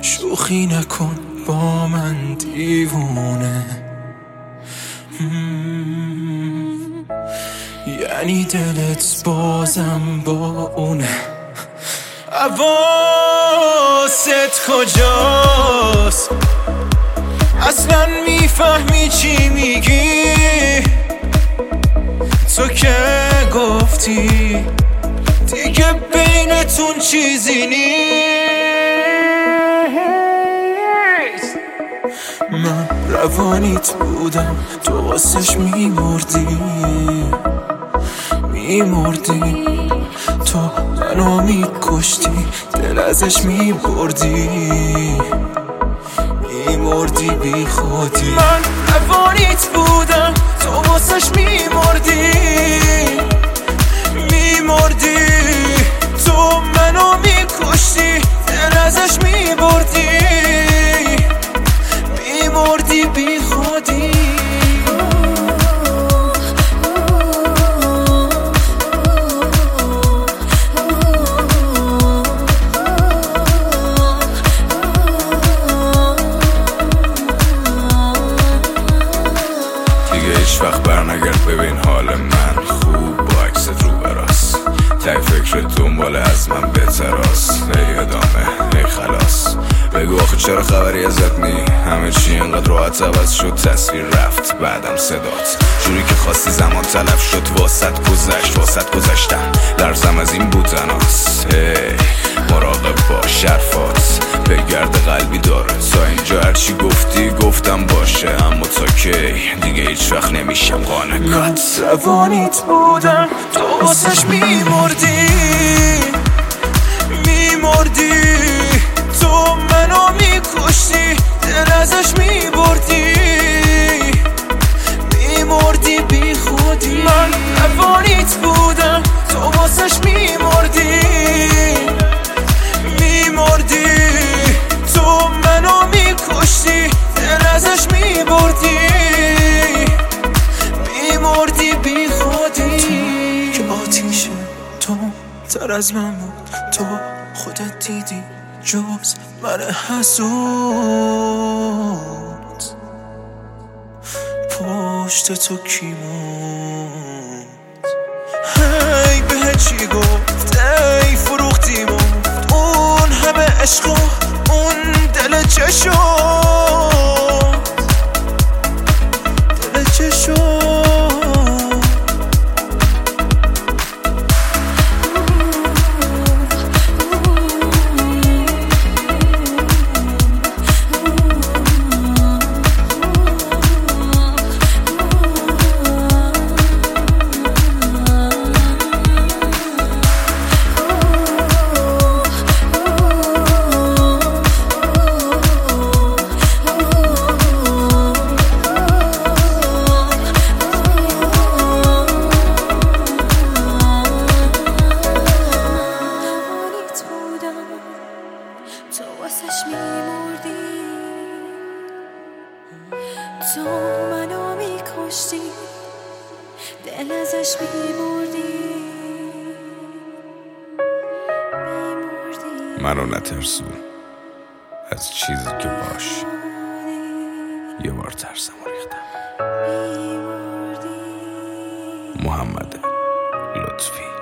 شوخی نکن با من دیوونه. یعنی دلت بازم با اونه. حواست کجاست؟ اصلا میفهمی چی میگی؟ تو که گفتی دیگه بینتون چیزی نیست. من روانیت بودم، تو واسش میمردی. تو منو میکشتی، دل ازش میبردی بی خودی. من روانیت بودم، تو واسش میمردی. تو منو میکشتی، دل ازش میبردی بی خودی. هیچ وقت برنگرد ببین حال من خوب با عکست رو براست. تای فکر دنبال از من بهتراست. ای ادامه ای خلاص، بگو آخه چرا خبری ازت نی؟ همه چی اینقدر راحت عوض شد، تصویر رفت بعدم صدات. جوری که خواستی زمان تلف شد، واسط گذشتم. لرزم از این بودناست. مراقب باش حرفات، بگرد قلبی داره. تا اینجا هرچی گفتی گفتم باشه، اما تا کی دیگه هیچ وقت نمیشم قانع. من روانیت بودم، تو واسش میمردی. تو منو میکشتی، دل ازش میبردی بی خودی. من روانیت بودم، تو واسش میمردی. تو منو میکشتی، دل ازش میبردی بی خودی. که آتیشه تو تر از من بود، تو خودت دیدی جز من حسود. پشت تو کی موند؟ هی به چی گفت؟ ای فروختی مفت اون همه عشق و اون دل چشم. تو واسش میمردی. تو منو میکشتی، دل ازش میبردی. منو نترسون از چیزی که باش. یه بار ترسم و ریختم. محمد لطفی.